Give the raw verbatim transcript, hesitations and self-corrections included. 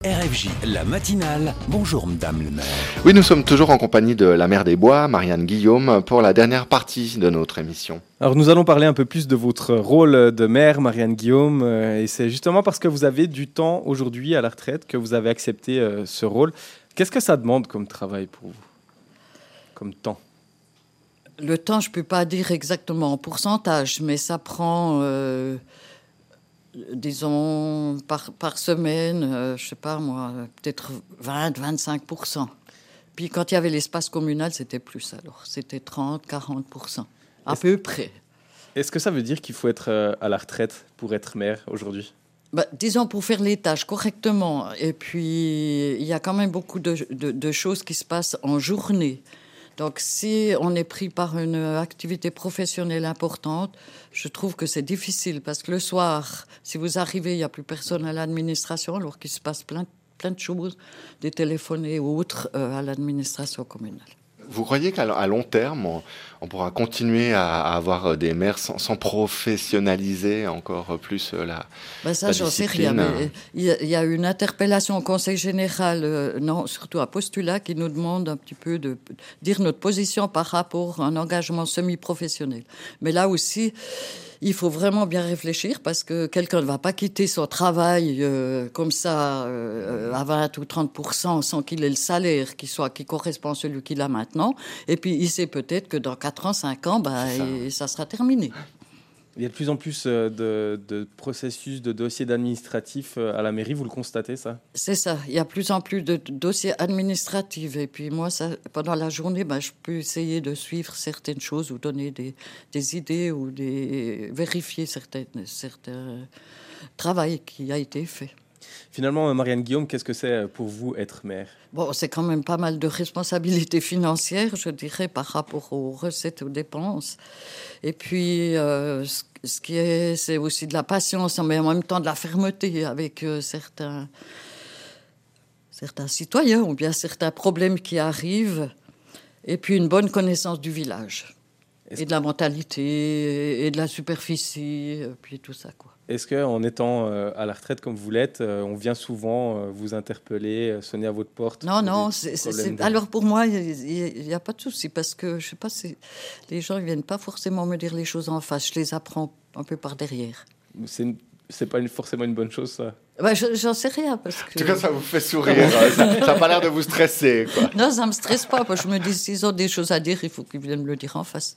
R F J, la matinale. Bonjour, Madame le maire. Oui, nous sommes toujours en compagnie de la maire des Bois, Marianne Guillaume, pour la dernière partie de notre émission. Alors nous allons parler un peu plus de votre rôle de maire, Marianne Guillaume, et c'est justement parce que vous avez du temps aujourd'hui à la retraite que vous avez accepté ce rôle. Qu'est-ce que ça demande comme travail pour vous, comme temps? Le temps, je ne peux pas dire exactement en pourcentage, mais ça prend... Euh disons, par, par semaine, euh, je ne sais pas moi, peut-être vingt à vingt-cinq pour cent. Puis quand il y avait l'espace communal, c'était plus alors. C'était trente à quarante pour cent, à Est-ce, peu près. Est-ce que ça veut dire qu'il faut être à la retraite pour être maire aujourd'hui? Bah, disons, pour faire les tâches correctement. Et puis, il y a quand même beaucoup de, de, de choses qui se passent en journée. Donc, si on est pris par une activité professionnelle importante, je trouve que c'est difficile parce que le soir, si vous arrivez, il n'y a plus personne à l'administration, alors qu'il se passe plein, plein de choses, des téléphonés ou autres euh, à l'administration communale. Vous croyez qu'à long terme, on, on pourra continuer à, à avoir des maires sans, sans professionnaliser encore plus la, ben ça, la j'en sais discipline rien. Mais il, y a, il y a une interpellation au Conseil général, euh, non, surtout à Postulat, qui nous demande un petit peu de dire notre position par rapport à un engagement semi-professionnel. Mais là aussi, il faut vraiment bien réfléchir parce que quelqu'un ne va pas quitter son travail euh, comme ça euh, à vingt ou trente pour cent sans qu'il ait le salaire qui, soit, qui correspond à celui qu'il a maintenant. Et puis, il sait peut-être que dans quatre ans, cinq ans, bah, ça. Et, ça sera terminé. Il y a de plus en plus de, de processus, de dossiers administratifs à la mairie, vous le constatez, ça? C'est ça, il y a de plus en plus de dossiers administratifs. Et puis moi, ça, pendant la journée, ben, je peux essayer de suivre certaines choses ou donner des, des idées ou des, vérifier certaines, certains travail qui a été fait. Finalement, Marianne Guillaume, qu'est-ce que c'est pour vous être maire? Bon, c'est quand même pas mal de responsabilités financières, je dirais, par rapport aux recettes et aux dépenses. Et puis, euh, ce qui est, c'est aussi de la patience, mais en même temps de la fermeté avec euh, certains, certains citoyens ou bien certains problèmes qui arrivent. Et puis, une bonne connaissance du village. Est-ce et de la mentalité, et de la superficie, et puis tout ça, quoi. Est-ce qu'en étant à la retraite comme vous l'êtes, on vient souvent vous interpeller, sonner à votre porte? Non, non. C'est, c'est, c'est... De... Alors pour moi, il n'y a, a pas de souci parce que je sais pas, si les gens ne viennent pas forcément me dire les choses en face. Je les apprends un peu par derrière. C'est, une... c'est pas une... forcément une bonne chose, ça? Ben, je, j'en sais rien. Parce que... En tout cas, ça vous fait sourire. ça n'a pas l'air de vous stresser, quoi. Non, ça ne me stresse pas. Parce que je me dis, s'ils ont des choses à dire, il faut qu'ils viennent me le dire en face.